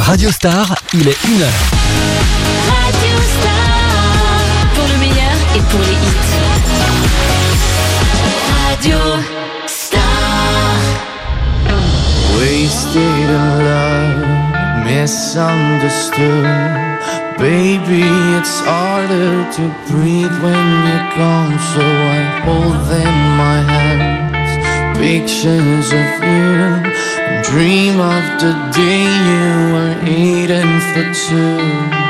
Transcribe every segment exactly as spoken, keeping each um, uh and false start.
Radio Star, il est une heure. Radio Star, pour le meilleur et pour les hits. Radio Star. Wasted in love, misunderstood. Baby, it's harder to breathe when you're gone, so I hold in my hands pictures of you, and dream of the day you were eating for two.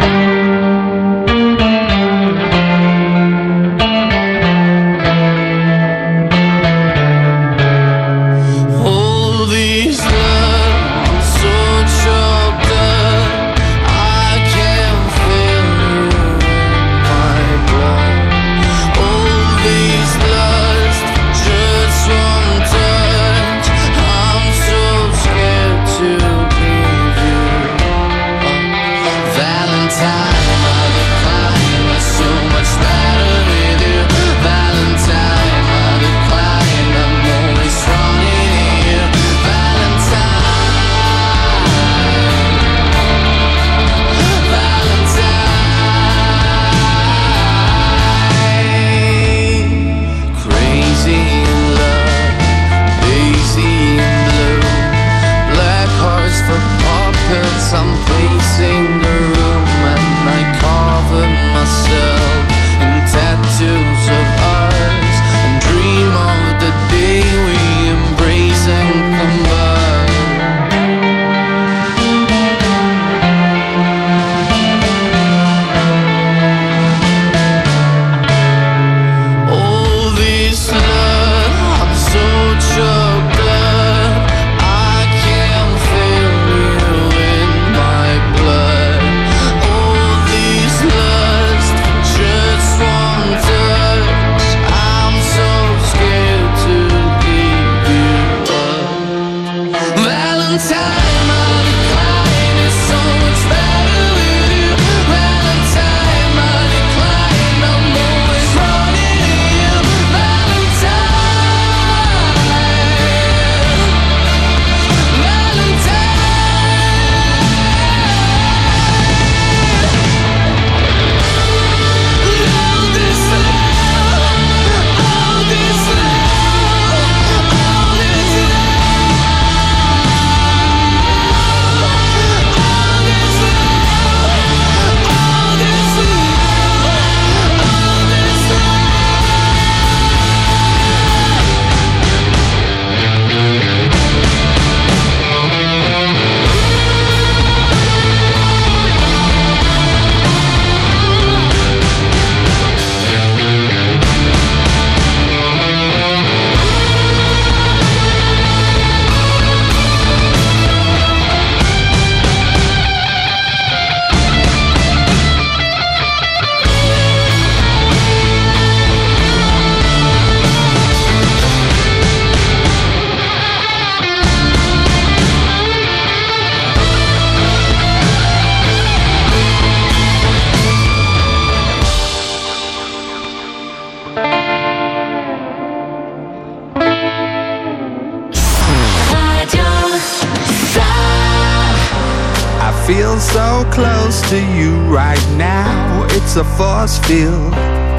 So close to you right now, it's a force field.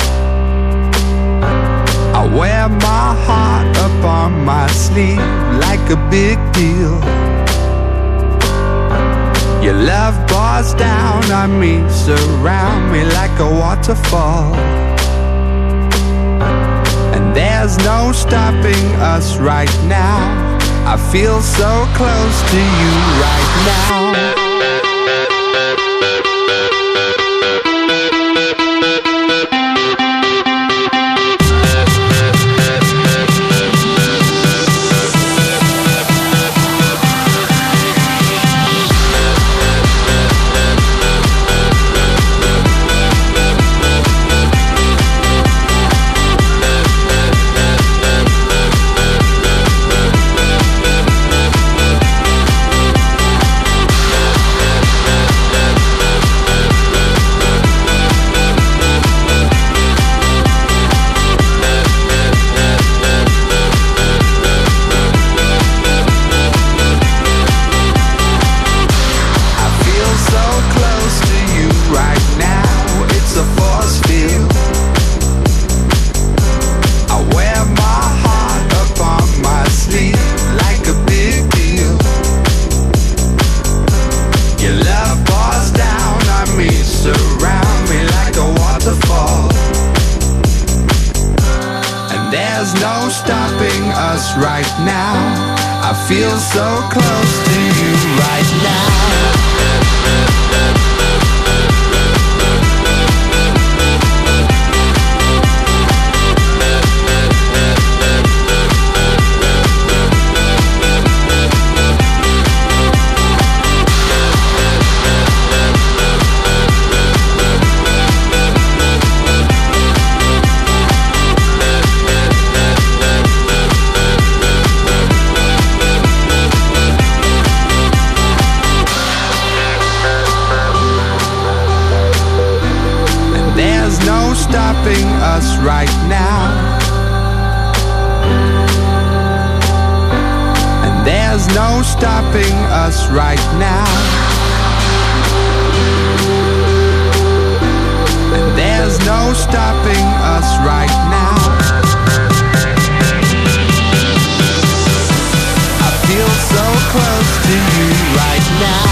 I wear my heart up on my sleeve like a big deal. Your love pours down on me, surround me like a waterfall. And there's no stopping us right now. I feel so close to you right now. feel so close to you right now. Stopping us right now, and there's no stopping us right now, and there's no stopping us right now. I feel so close to you right now.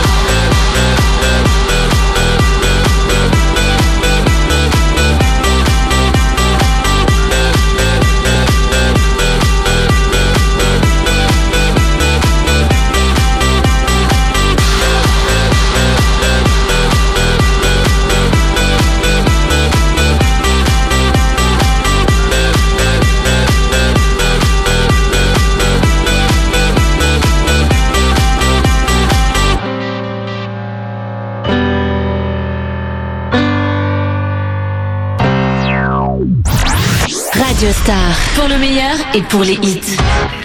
Radio Star, pour le meilleur et pour les hits.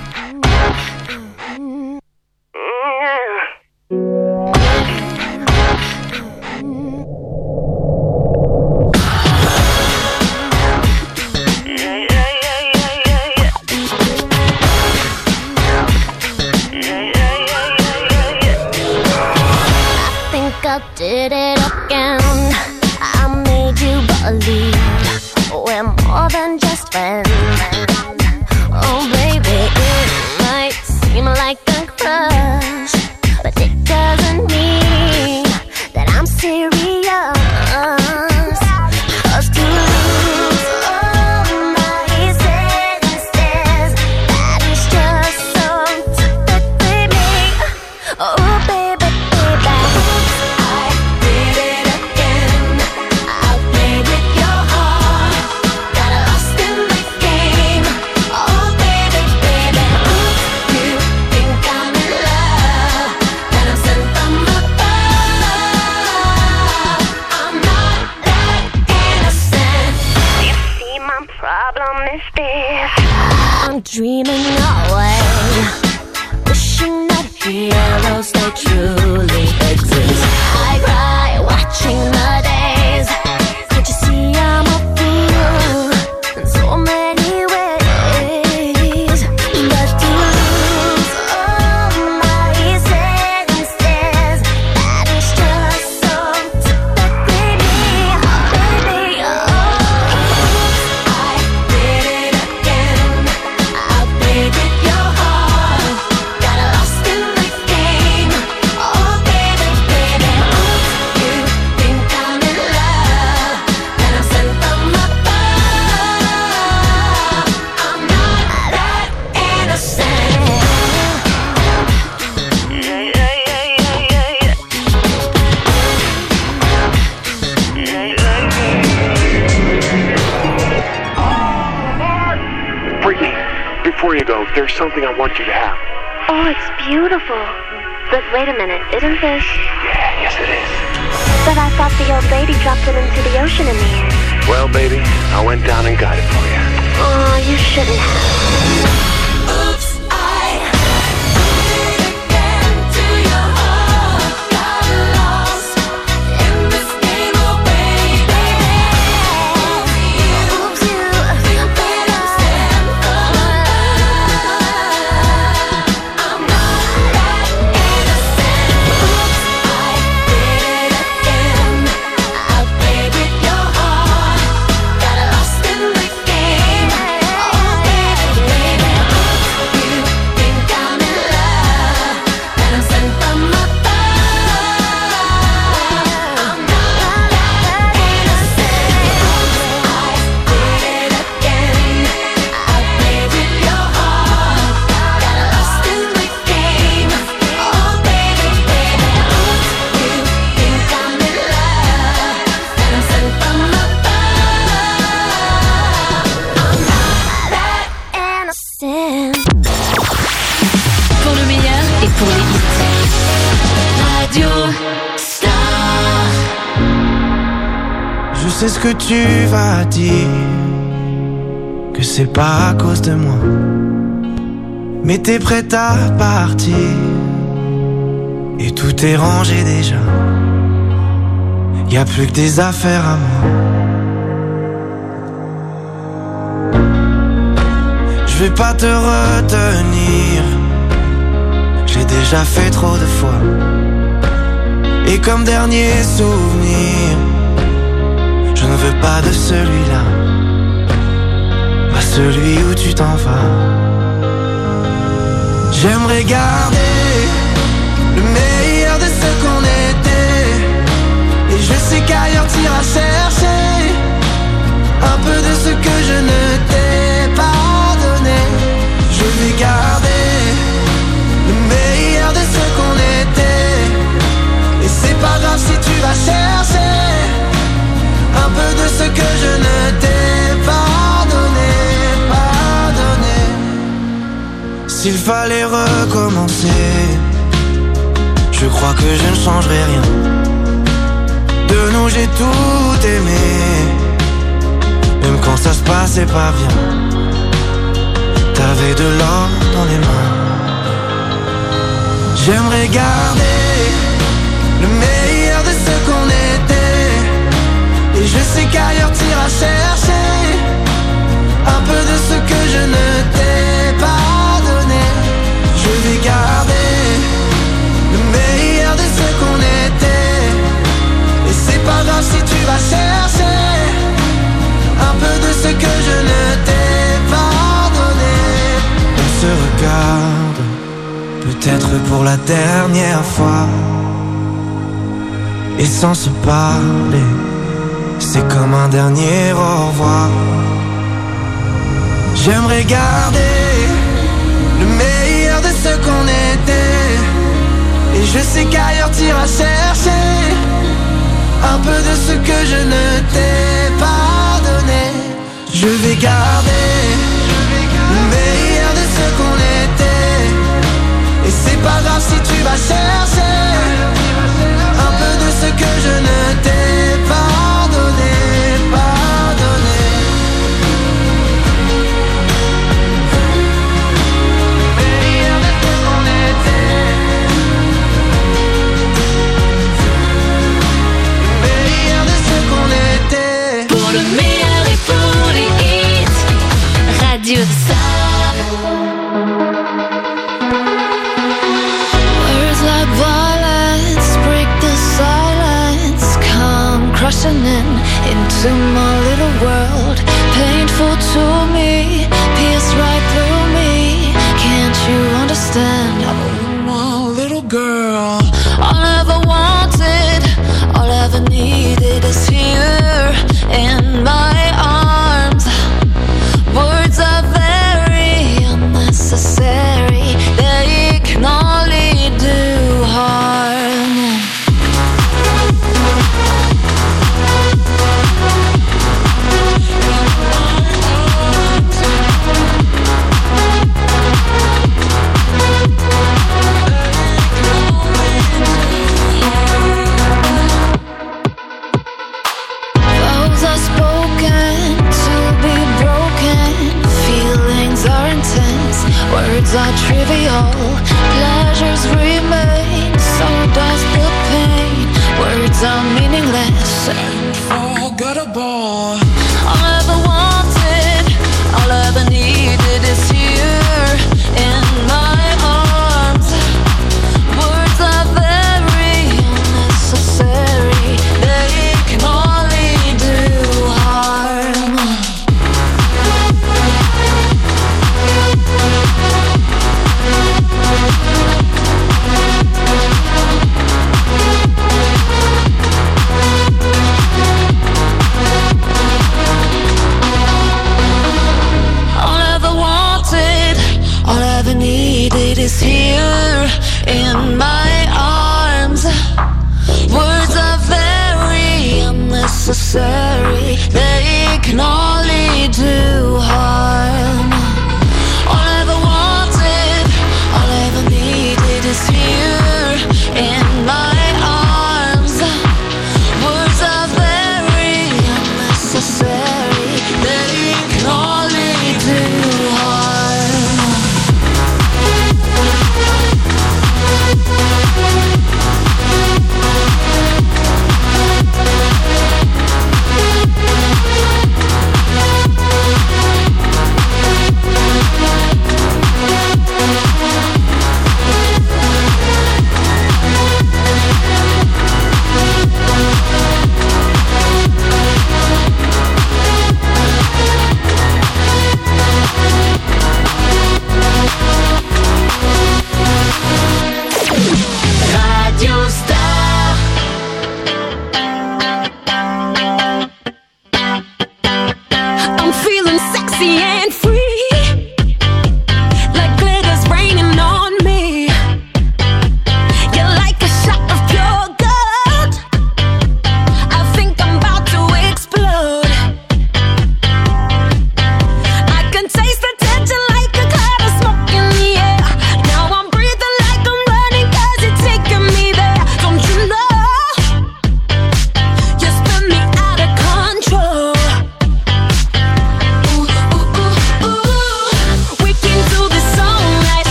Did it again. I made you believe we're more than just friends. Oh baby, it might seem like a crush, but it doesn't mean that I'm serious. 'Cause to lose all my senses, that is just so typically me. Oh baby, baby. I'm dreaming away, wishing that heroes they truly exist. I cry watching the days. Can't you see I'm a fool in so many ways? But to lose all my senses, that is just so typically me, baby. Oh, I did it again. I played with your heart, got lost in the game. Oh baby, baby, you think I'm in love, and I'm sent from above. I'm not that innocent. Yeah, yeah, yeah, yeah, yeah, yeah. Brittany, before you go, there's something I want you to have. Oh, it's beautiful. But wait a minute, isn't this? Yeah, yes it is. But I thought the old lady dropped it into the ocean in the end. Well, baby, I went down and got it for you. Oh, you shouldn't have. Oops, I did it again to your heart. Got lost in this game, oh baby. Oops, you. But I'm sent from above. I'm not that innocent. Oops, I did it again. I played with your heart, got lost in the game. Oh baby, baby. sais ce que tu vas dire, que c'est pas à cause de moi. Mais t'es prête à partir, et tout est rangé déjà. Y'a plus que des affaires à moi. Je vais pas te retenir, j'ai déjà fait trop de fois. Et comme dernier souvenir, je ne veux pas de celui-là, pas celui où tu t'en vas. J'aimerais garder le meilleur de ce qu'on était, et je sais qu'ailleurs t'iras chercher un peu de ce que je ne t'ai pas donné. Je vais garder le meilleur de ce qu'on était, et c'est pas grave si tu vas chercher un peu de ce que je ne t'ai pas donné, pas donné. S'il fallait recommencer, je crois que je ne changerai rien. De nous j'ai tout aimé, même quand ça se passait pas bien. T'avais de l'or dans les mains. J'aimerais garder le meilleur de ce qu'on était, et je sais qu'ailleurs t'iras chercher un peu de ce que je ne t'ai pas donné. Je vais garder le meilleur de ce qu'on était, et c'est pas grave si tu vas chercher un peu de ce que je ne t'ai pas donné. On se regarde, peut-être pour la dernière fois, et sans se parler, c'est comme un dernier au revoir. J'aimerais garder le meilleur de ce qu'on était, et je sais qu'ailleurs t'iras chercher un peu de ce que je ne t'ai pas donné. Je vais garder le meilleur de ce qu'on était, et c'est pas grave si tu vas chercher un peu de ce que je ne t'ai pas donné, pas donné. Meilleur de ce qu'on était, meilleur de ce qu'on était. Pour le meilleur et pour les hits, Radio Star. Words like violence break the silence, come crushing in into my little world. Painful to me, pierce right through me. Can't you understand? Oh, my little girl. All I ever wanted, all I ever needed is here in my arms. Words are very unnecessary, they can only do harm. Vows are spoken,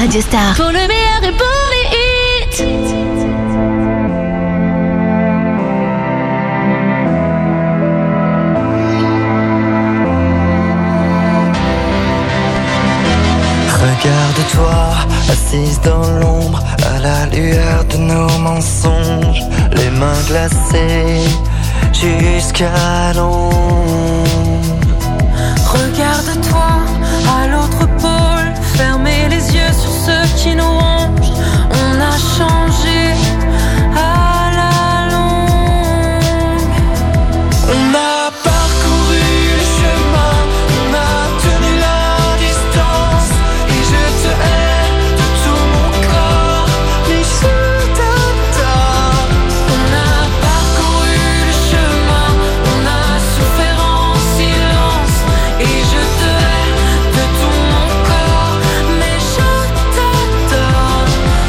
Radio Star. Pour le meilleur et pour les hits. Regarde-toi, assise dans l'ombre, à la lueur de nos mensonges, les mains glacées jusqu'à l'ombre. Regarde-toi, à l'autre pôle, fermez les yeux sur ceux qui nous rongent. On a changé à la longue. On a parcouru le chemin, on a tenu la distance, et je te hais de tout mon corps, mais je t'adore. On a parcouru le chemin, on a souffert en silence, et je te hais de tout mon corps, mais je t'adore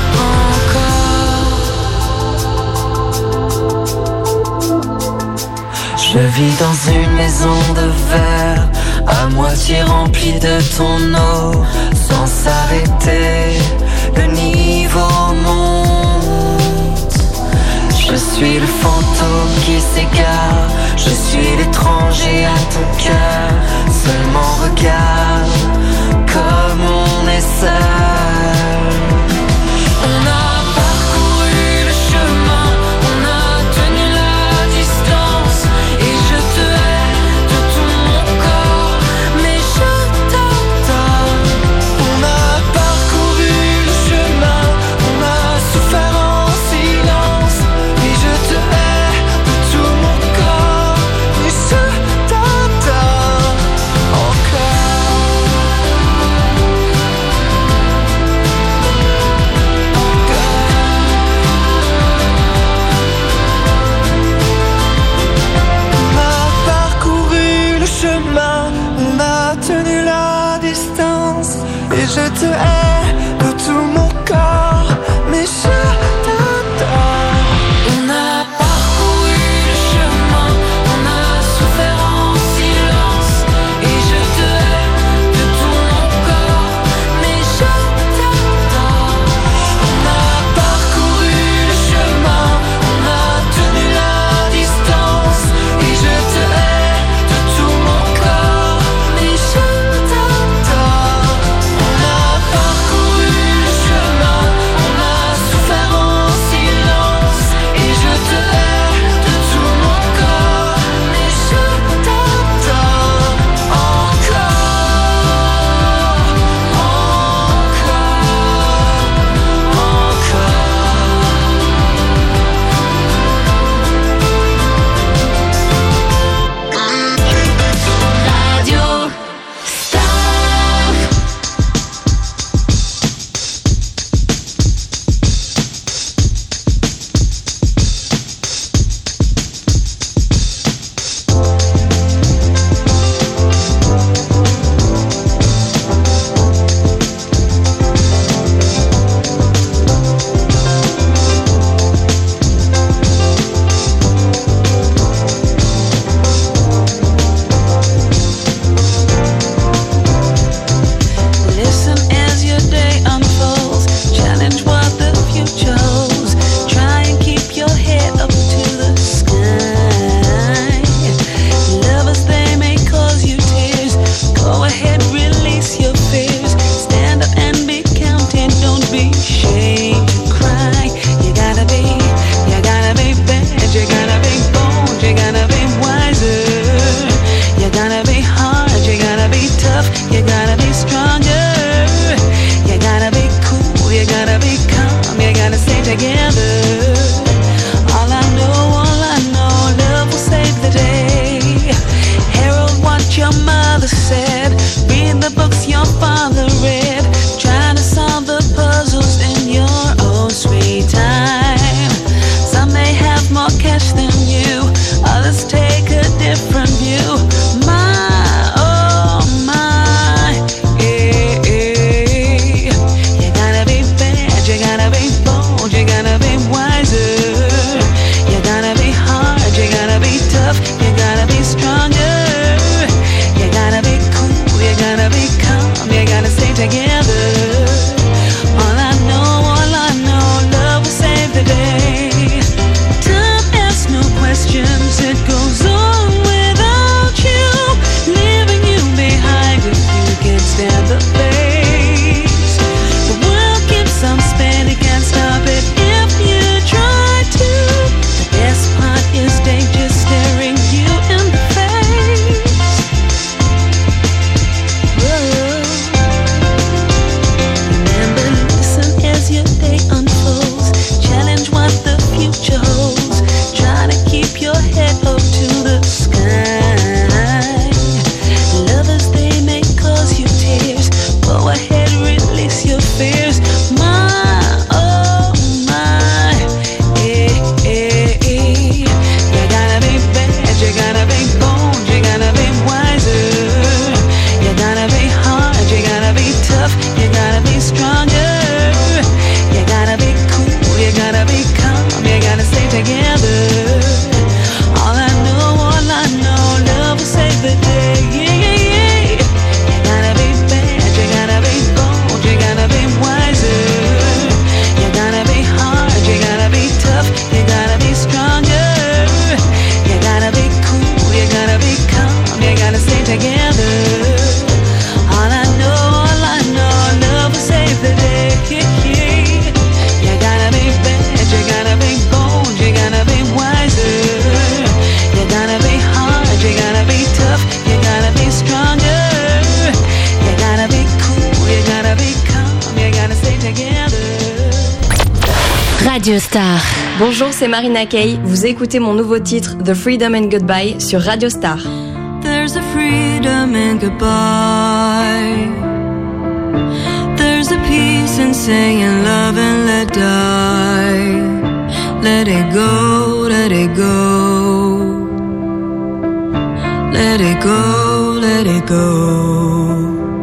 encore. Je vis dans une maison de verre, à moitié remplie de ton eau, sans s'arrêter, le niveau monte. Je suis le fantôme qui s'égare, je suis l'étranger à ton cœur. Seulement regarde comme on est seul. On a parcouru le chemin, on a tenu la distance, et je te hais de tout mon corps, mais je t'adore. On a parcouru le chemin, on a souffert en silence, et je te hais de tout mon corps, mais je t'adore encore. On a parcouru le chemin, on a tenu la distance, et je te hais de tout mon corps, mais je t'adore. On a parcouru le chemin, on a souffert en silence, et je te hais de tout mon corps, mais je t'adore. On a parcouru le chemin, on a tenu la distance, et je te hais de tout mon corps, mais je t'adore. On a parcouru le chemin, on a souffert en silence, et je te hais de tout mon corps, mais je t'adore encore, Radio Star. Listen as your day unfolds, challenge what the future holds. Try and keep your head up to the sky. Lovers, they may cause you tears. Go ahead, release your fears. Stand up and be counted, don't be ashamed to cry. You gotta be, you gotta be bad, you gotta be bold, you gotta be wiser. You gotta be hard, you gotta be tough, you gotta be stronger. You gotta be cool, you gotta be calm, you gotta stay together. All I know, all I know, love will save the day. Herald what your mother said, read the books your father read. Try to solve the puzzles in your own sweet time. Some may have more cash than you, others take a different view. My, oh my. Radio Star. Bonjour, c'est Marina Kaye. Vous écoutez mon nouveau titre The Freedom and Goodbye sur Radio Star. There's a freedom and goodbye. There's a peace in saying love and let die. Let it go, let it go. Let it go, let it go.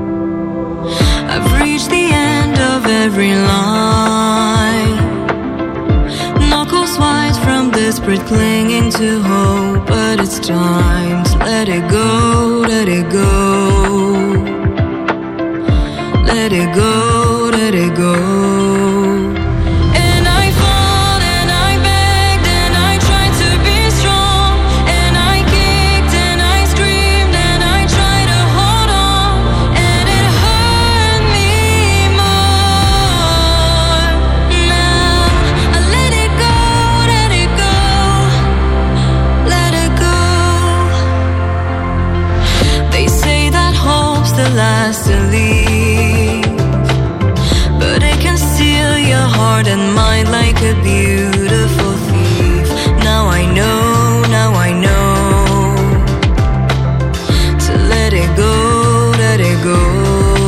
I've reached the end of every line. Knuckles white from desperate clinging to hope. But it's time to let it go, let it go. Let it go, let it go. Last to leave, but it can steal your heart and mind like a beautiful thief. Now I know, now I know to let it go, let it go.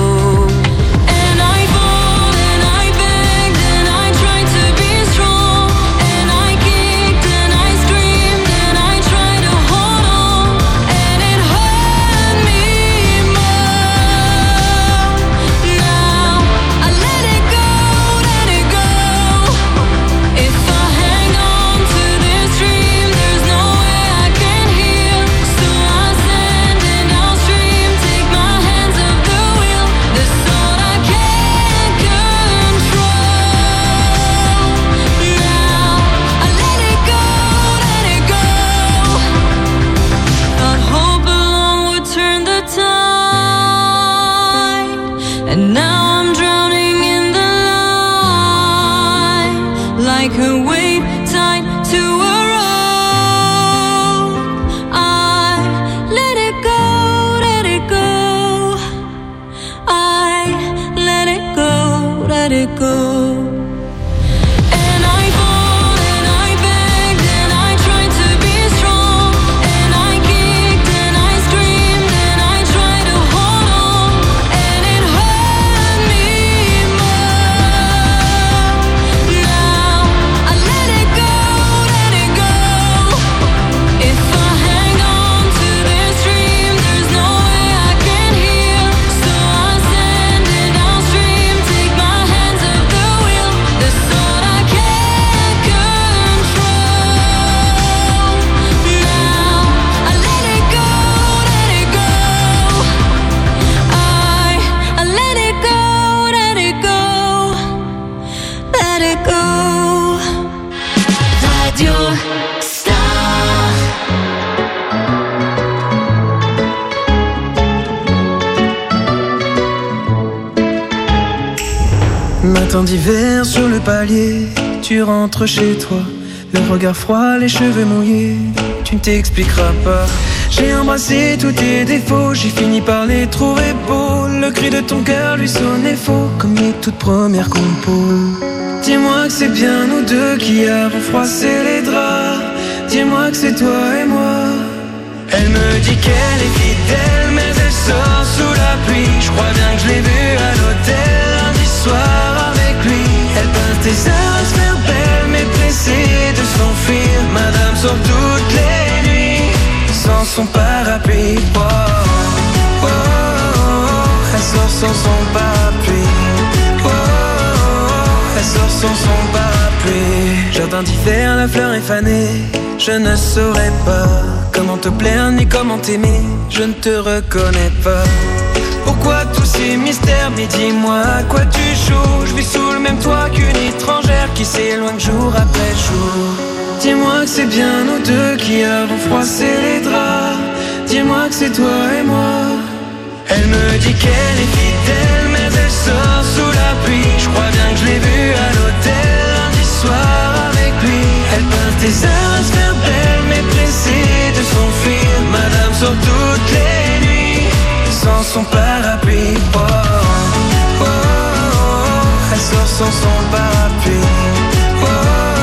Matin d'hiver sur le palier, tu rentres chez toi, le regard froid, les cheveux mouillés, tu ne t'expliqueras pas. J'ai embrassé tous tes défauts, j'ai fini par les trouver beaux. Le cri de ton cœur lui sonnait faux, comme les toutes premières compos. Dis-moi que c'est bien nous deux qui avons froissé les draps. Dis-moi que c'est toi et moi. Elle me dit qu'elle est fidèle, mais elle sort sous la pluie. Je crois bien que je l'ai vue à l'hôtel lundi soir avec lui. Elle peint tes heures à se faire belle, mais pressée de s'enfuir. Madame sort toutes les nuits sans son parapluie. Oh, oh, oh, oh. Elle sort sans son parapluie. Oh, oh, oh. Elle sort sans son parapluie. Jardin d'hiver, la fleur est fanée. Je ne saurais pas comment te plaire ni comment t'aimer. Je ne te reconnais pas. Pourquoi tous ces mystères? Mais dis-moi à quoi tu joues. Je vis sous le même toit qu'une étrangère qui s'éloigne jour après jour. Dis-moi que c'est bien nous deux qui avons froissé les draps. Dis-moi que c'est toi et moi. Elle me dit qu'elle est fidèle, mais elle sort sous la pluie. Je crois bien que je l'ai vue à l'hôtel lundi soir avec lui. Elle peint tes heures à se faire belle, mais pressée de s'enfuir. Madame sort toutes les nuits sans son parapluie. Oh, oh, oh, oh. Elle sort sans son parapluie. Oh, oh, oh.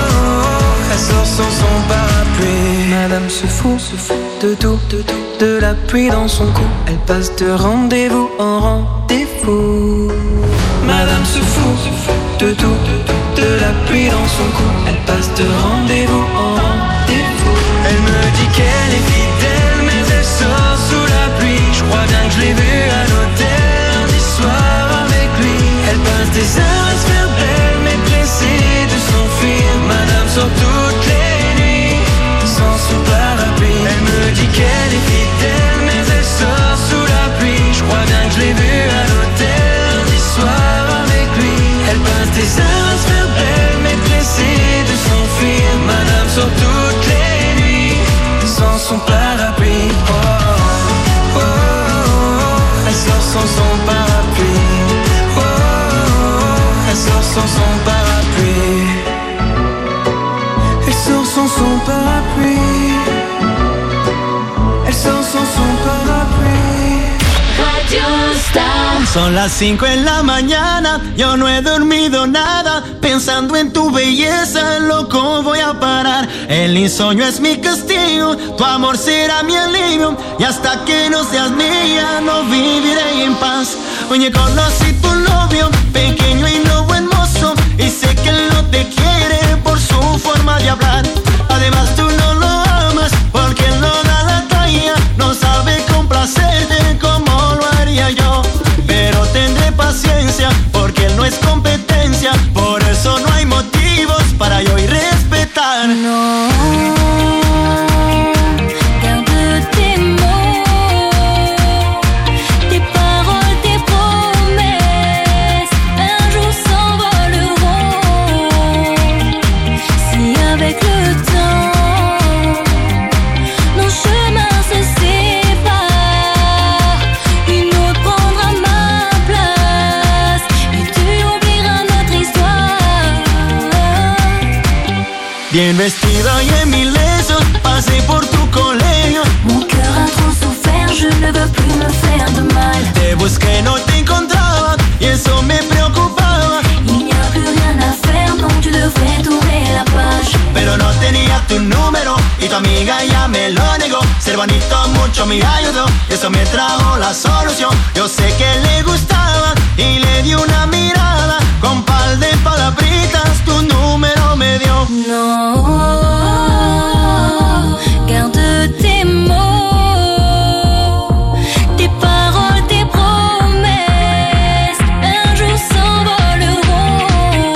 se fout, se fout de tout, de tout, de la pluie dans son cou. Elle passe de rendez-vous en rendez-vous. Madame se fout, se fout de tout, de tout, de la pluie dans son cou. Elle passe de rendez-vous en rendez-vous. Elle me dit qu'elle est fidèle, mais elle sort sous la pluie. Je crois bien que je l'ai vue à l'hôtel lundi soir avec lui. Elle passe des heures à se faire belle, mais pressée de s'enfuir. Madame sort toutes les nuits sans son parapluie. Elle me dit qu'elle est fidèle, mais elle sort sous la pluie. Je crois bien que je l'ai vue à l'hôtel lundi soir avec lui. Elle passe des heures à se faire belle, mais pressée de s'enfuir. Madame sort toutes les nuits sans son parapluie. Oh, oh, oh, oh. Elle sort sans son parapluie. Oh, oh, oh. Elle sort sans son parapluie. Elle sort sans son parapluie. Elle sort sans son parapluie. Radio Star. Son las cinco en la mañana, yo no he dormido nada, pensando en tu belleza, loco voy a parar. El insomnio es mi castigo, tu amor será mi alivio, y hasta que no seas mía, no viviré en paz. Oye, conocí tu novio, pequeño y no buen mozo, y sé que él no te quiere por su forma de hablar. Además tú no lo amas, porque él no da la talla, no sabe complacerte como lo haría yo. Pero tendré paciencia, porque él no es competencia, por eso no hay motivos para yo ir respetar. No, garde tes mots, tes paroles, tes promesses, un jour s'envoleront. Si avec le temps, nos chemins se séparent, une autre prendra ma place, et tu oublieras notre histoire. Bien vestido y en mil lesos, pasé por tu colegio. Mon cœur a trop souffert, je ne veux plus me faire de mal. Te busqué, no te encontraba, y eso me preocupaba. Il n'y a plus rien à faire, non, tu devrais tourner la page. Pero no tenía tu número, y tu amiga ya me lo negó. Ser bonito mucho me ayudó, y eso me trajo la solución. Yo sé que le gustaba, y le di una mirada. Con par de palabritas tu número me dio. Non, garde tes mots, tes paroles, tes promesses, un jour s'envoleront.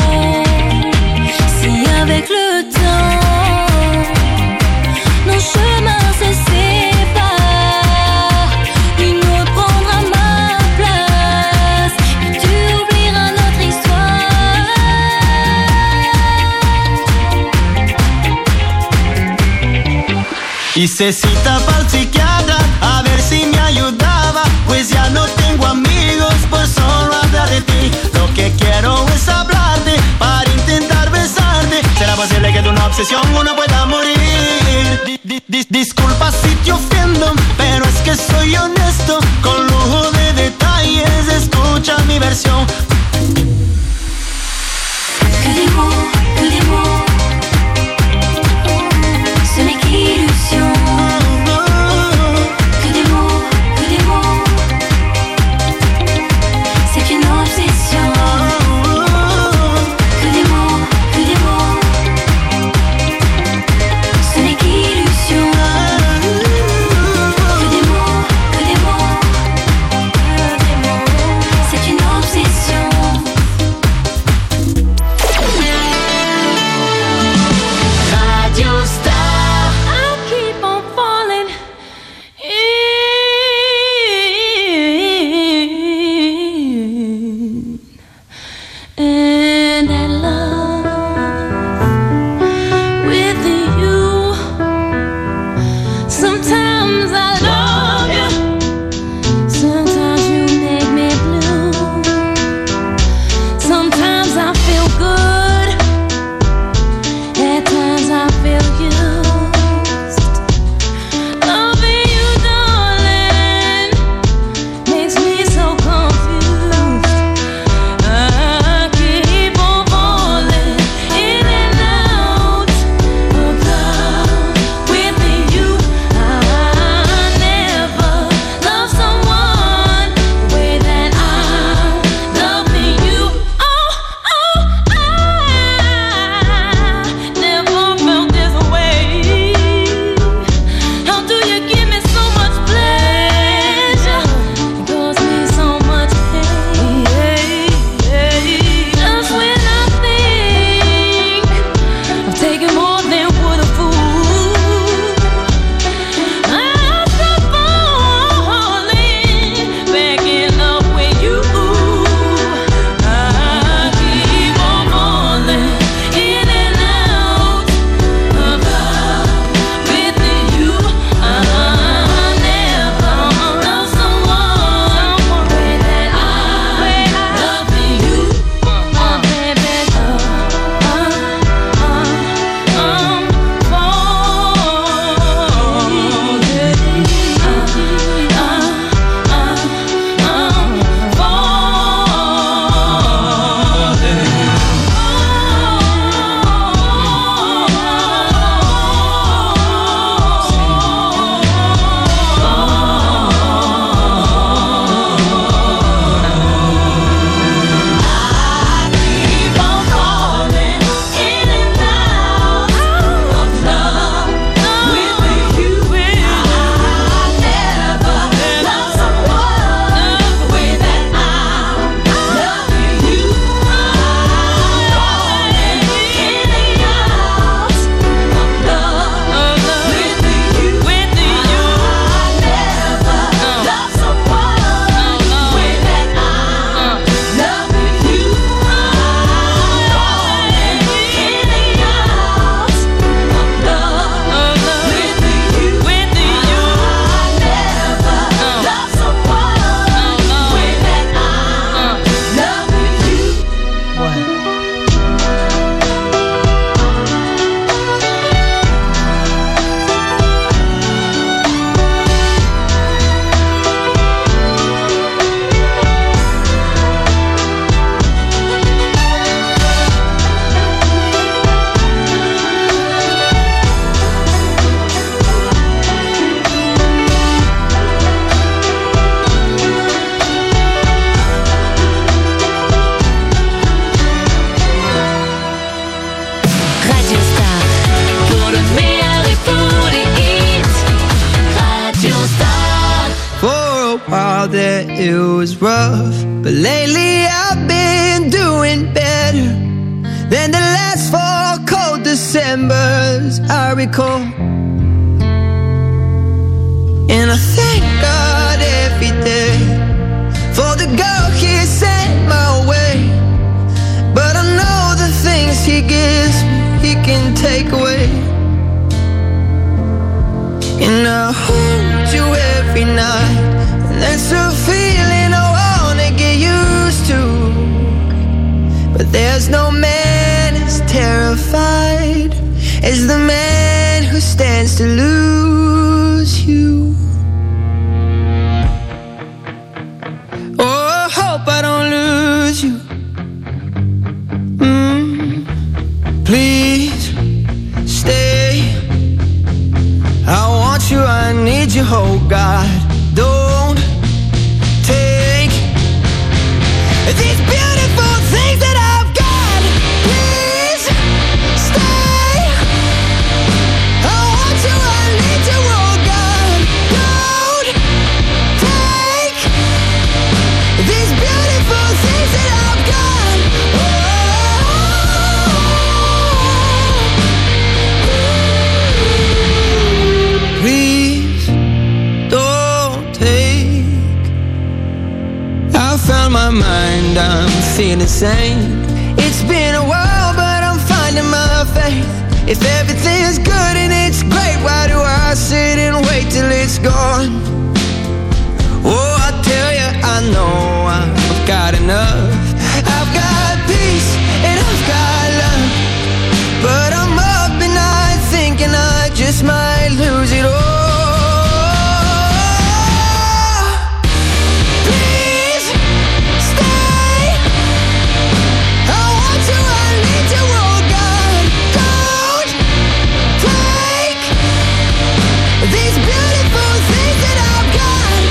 Si avec le temps, nos chemins se séparent, une autre prendra ma place, et tu oublieras notre histoire. Hice cita pa'l psiquiatra, a ver si me ayudaba, pues ya no tengo amigos por solo hablar de ti. Lo que quiero es hablarte, para intentar besarte. ¿Será posible que de una obsesión uno pueda morir? Di- di- di- disculpa si te ofendo, pero es que soy honesto, con lujo de detalles, escucha mi versión. Que des mots, que des mots, ce n'est qu'illusion. was rough, but lately I've been doing better than the last four cold Decembers I recall. And I thank God every day for the girl He sent my way. But I know the things He gives me, He can take away. And I hold you every night, and that's a feeling I wanna get used to. But there's no man as terrified as the man who stands to lose you. Oh, I hope I don't lose you. Mm, please stay. I want you, I need you, oh God. Don't take these beautiful things that I've got. Please stay. I want you, I need you, oh God. Don't take these beautiful things that I've got. Oh, please don't take. I found my mind, I'm feeling sane. It's been a while, but I'm finding my faith. If everything's good and it's great, why do I sit and wait till it's gone? Oh, I tell you, I know I've got enough. I've got peace and I've got love, but I'm up at night thinking I just might lose it all. Please stay. I want you, I need you, oh God. Don't take these beautiful things that I've got.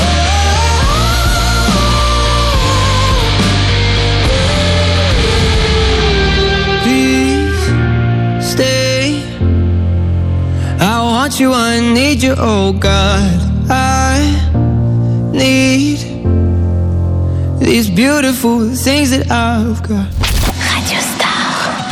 Please stay. I want you, I need you, oh God. I need these beautiful things that I've got. Radio Star.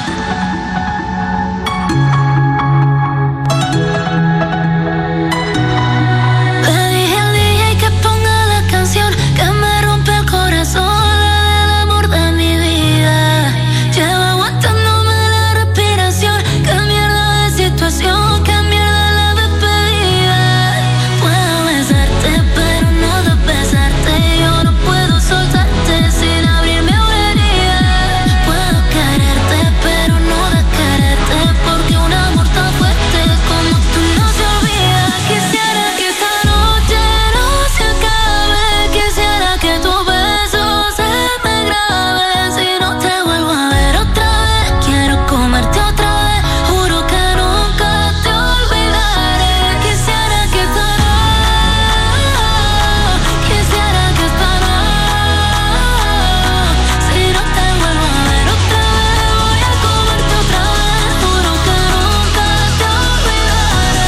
Le dije al D J que ponga la canción que me rompe el corazón, la del amor de mi vida. Llevo aguantándome la respiración. Qué mierda de situación, qué mierda la despedida. Puedo besarte, pero no de besarte. Yo no puedo soltarte sin abrirme una herida. Puedo quererte, pero no de quererte, porque un amor tan fuerte como tú no se olvida. Quisiera que esta noche no se acabe. Quisiera que tus besos se me graben. Si no te vuelvo a ver otra vez, quiero comerte otra vez. Juro que nunca te olvidaré. Quisiera que esta noche, quisiera que esta noche, si no te vuelvo a ver otra vez, voy a comerte otra vez. Juro que nunca te olvidaré.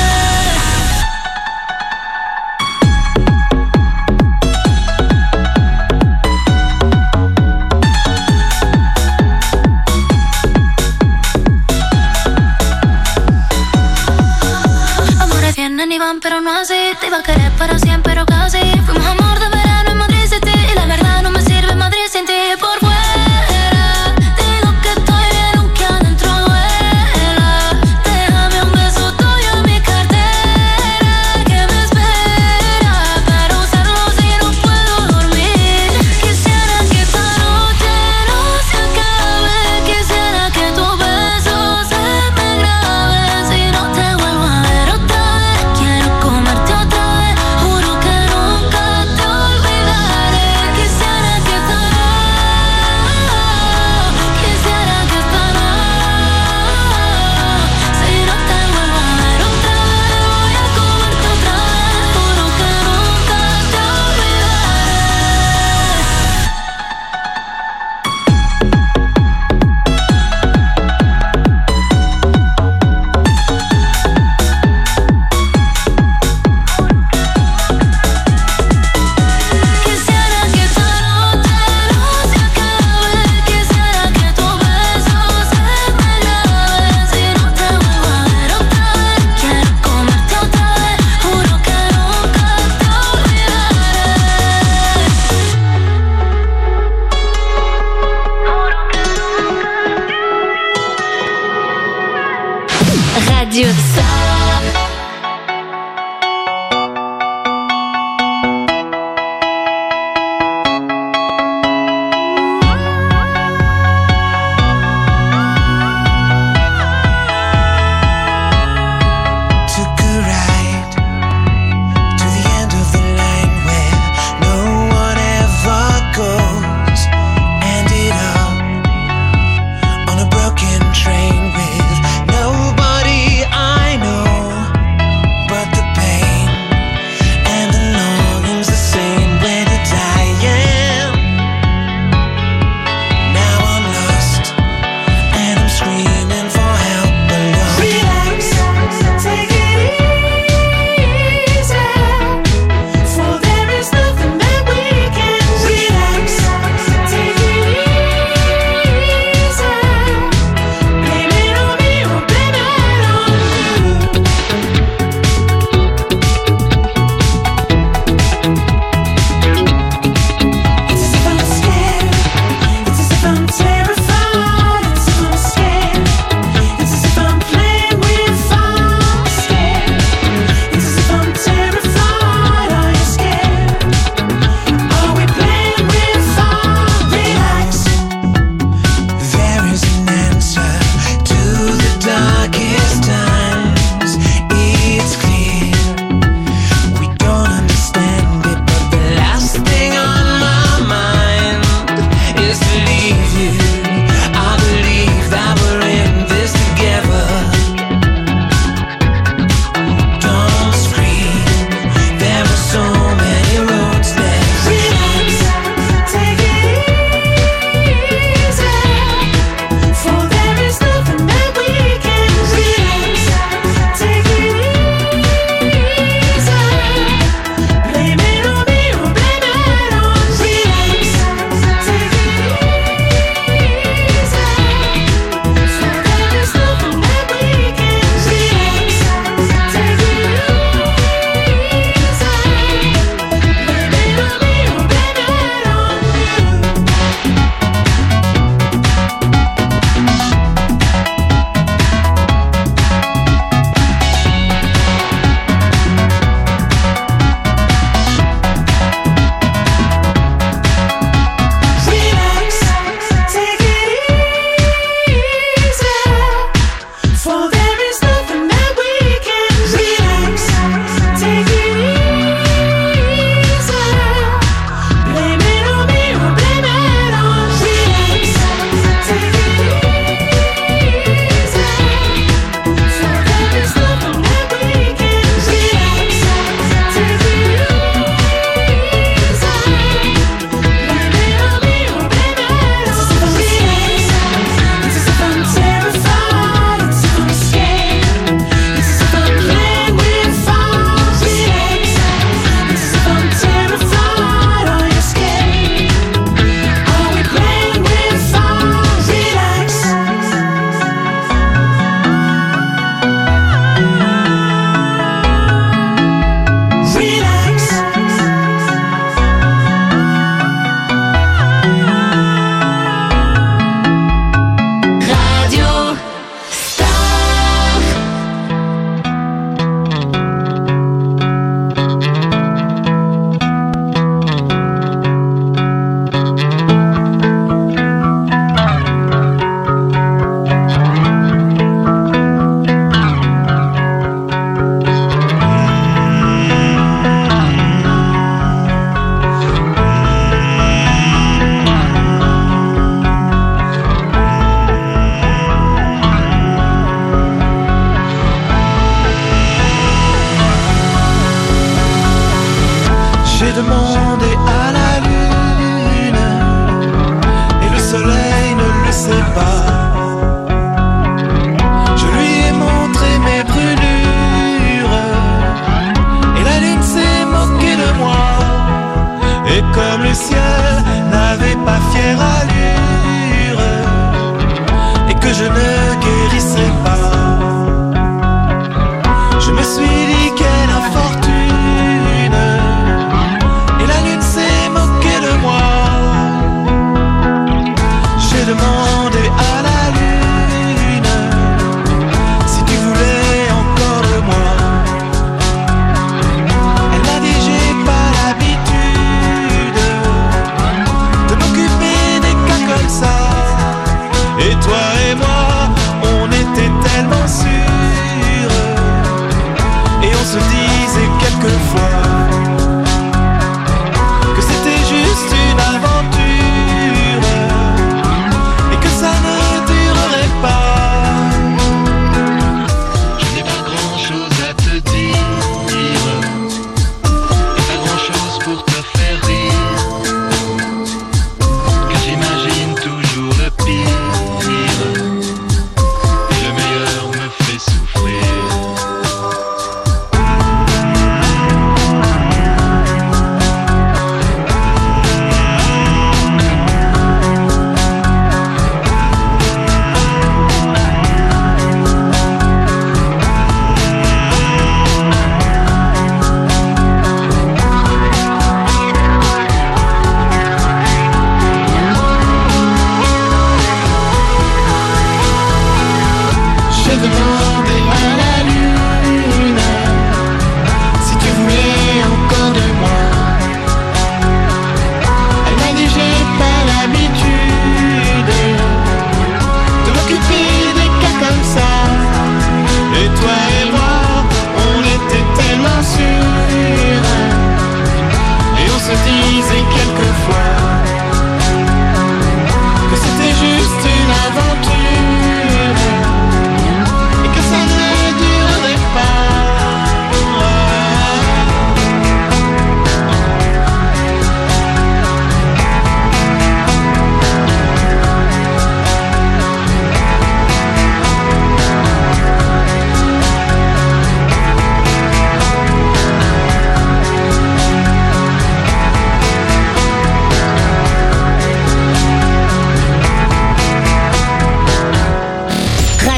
Amores vienen y van, pero no así. Te iba a querer para siempre, pero casi. Fuimos amor de verano en Madrid City, y la verdad no me sirve Madrid sin ti. Por fuera digo que estoy bien, aunque adentro duela. Déjame un beso tuyo en mi cartera, que me espera para usarlo si no puedo dormir. Quisiera que esta noche no se acabe. Quisiera que tus besos se me graben. Si no te vuelvo a ver otra vez, quiero comerte otra vez.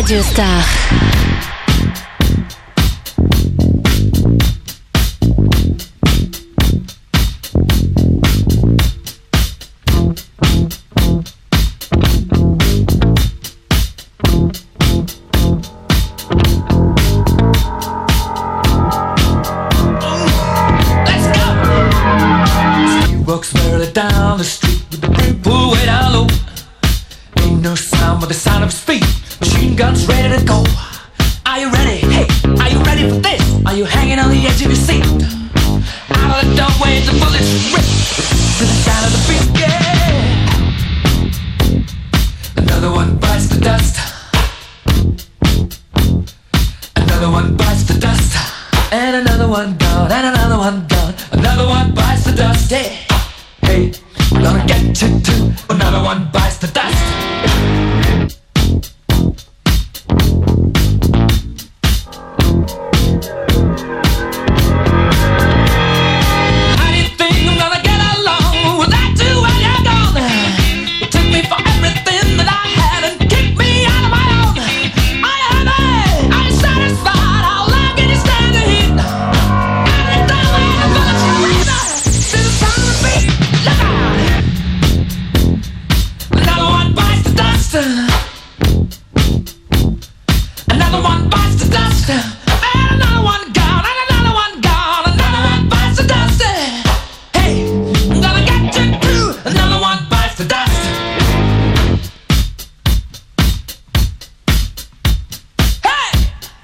Radio Star. Walks merrily down the street with the people way down low. Ain't no sound but the sound of his feet. Machine guns ready to go. Are you ready? Hey, are you ready for this? Are you hanging on the edge of your seat? Out of the doorway, the bullets rip to the sound of the beat. Yeah. Another one bites the dust. Another one bites the dust. And another one gone. And another one gone. Another one bites the dust. Yeah. Hey, we're gonna get you too. Another one bites the dust. How do you think I'm gonna get along without you when you're gone? You took me for everything that I had and kicked me out of my own. Are you happy? Are you satisfied? How long can you stand the heat? Every time I have bullets breathe to the sound of the beat. Look out! Another one bites the dust. Another one bites the dust. And another one gone. And another one gone. Another one bites the dust. Hey, I'm gonna get you too. Another one bites the dust. Hey!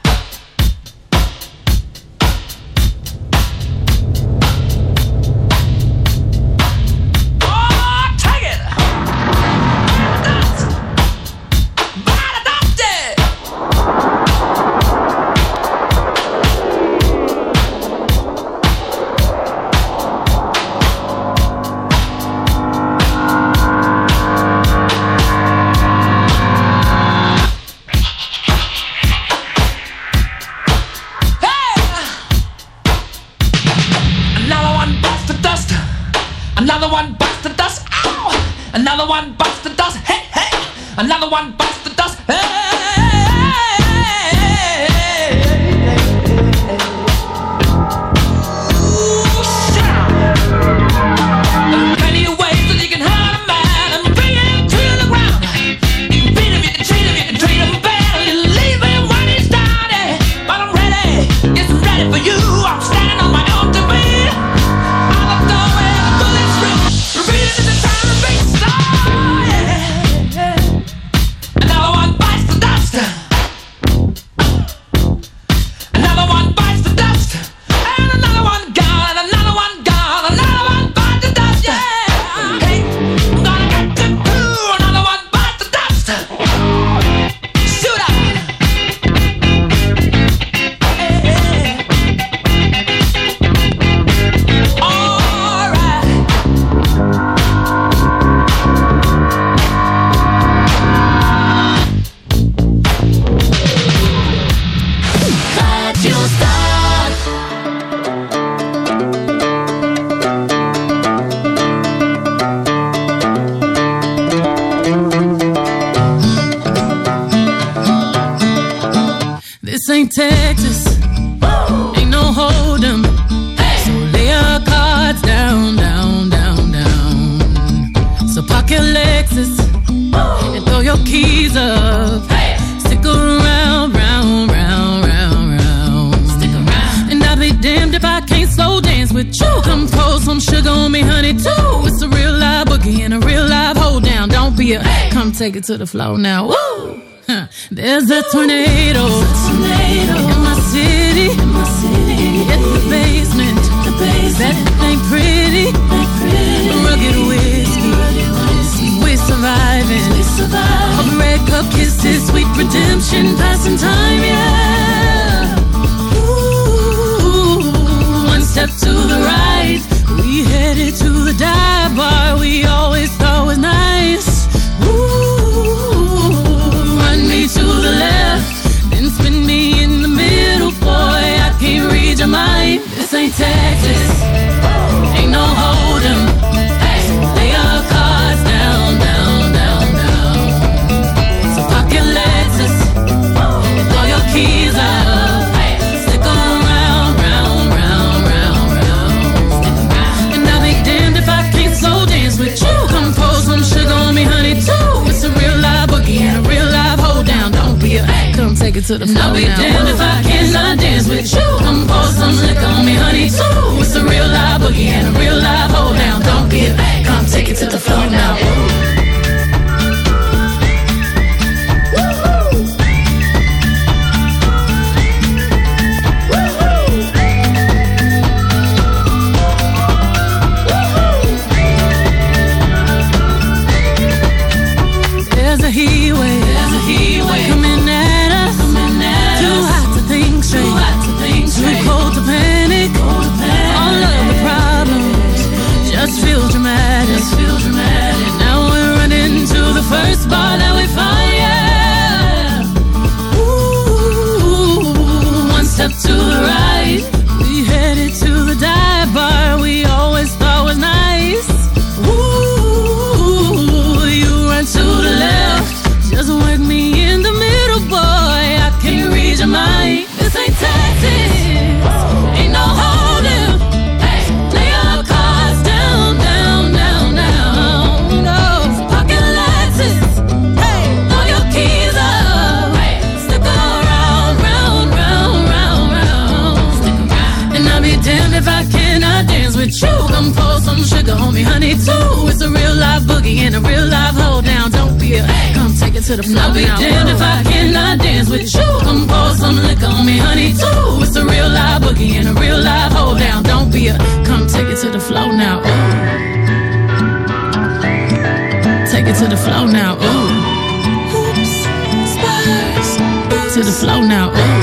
Oh, take it! Dust! Bite the dust, yeah! Another one bites the dust. Another one bites the dust. Ow! Another one bites the dust. Hey, hey! Another one bites the dust. Hey! Ooh, shout! There are plenty of ways that you can hurt a man and bring him to the ground. You can beat him, you can cheat him, you can treat him bad, or you leave him when he's down. Yeah. But I'm ready, yes, I'm ready for you. I'm standing on my own two feet. Out of the way, the bullets rip, repeating in the sound of beat. Oh, yeah. Another one bites the dust. Another one bites the dust. And another one gone. And another one gone. Another one bites the dust. Yeah. Hey, I'm gonna get you too. Another one bites the dust. Shoot up. All right. Radio Star. This ain't Texas, ain't no hold'em. So lay your cards down, down, down, down. So park your Lexus and throw your keys up. Stick around, round, round, round, round. Stick around. And I'll be damned if I can't slow dance with you. Come pour some sugar on me, honey, too. It's a real live boogie and a real live hold down. Don't be a come take it to the floor now. Woo! Huh. There's a tornado, in my city, in the basement. That ain't pretty, rugged whiskey. We're surviving. All the red cup kisses, sweet redemption, passing time, yeah. Ooh, one step to the right, we headed to the dive bar we always thought was nice. Ooh, run me to the left, then spin me in the middle, boy, I can't read your mind. This ain't Texas, ain't no hold'em. Lay your cards down, down, down, down. So park your Lexus take it to the floor. I'll be now. damned if I cannot dance with you. Come pour some liquor on me, honey, too. It's a real live boogie and a real live hold down. Don't be a hey, come take it to the floor now. There's a heat wave, There's a heat wave coming at us. coming at Too us. hot to think straight, Too hot to think too straight. cold to panic. Cold to panic. All of the problems just feel dramatic. Just feel dramatic. Now we're running to the first bar that we find. Yeah. Ooh, one step to the right, we headed to the dive bar we always thought was nice. Ooh, you run to the left, just work me in the middle, boy. I can't read your mind. This ain't Texas, ain't no holding. Hey, lay your cards down, down, down, down. No, pocket Lexus. Hey, throw your keys up. Hey, stick around, round, round, round, round. Stick around. And I'll be damned if I cannot dance with you. Come pour some sugar on me, honey, too. It's a real live boogie and a real live hold down. Don't be a hey, come take it to the floor. I'll be now. damned if I cannot dance with you. Come pour some liquor on me, honey, too. It's a real live boogie and a real live hold down. Don't be a Come take it to the floor now. Ooh. Take it to the floor now. Ooh. Oops, spurs. To the floor now. Ooh.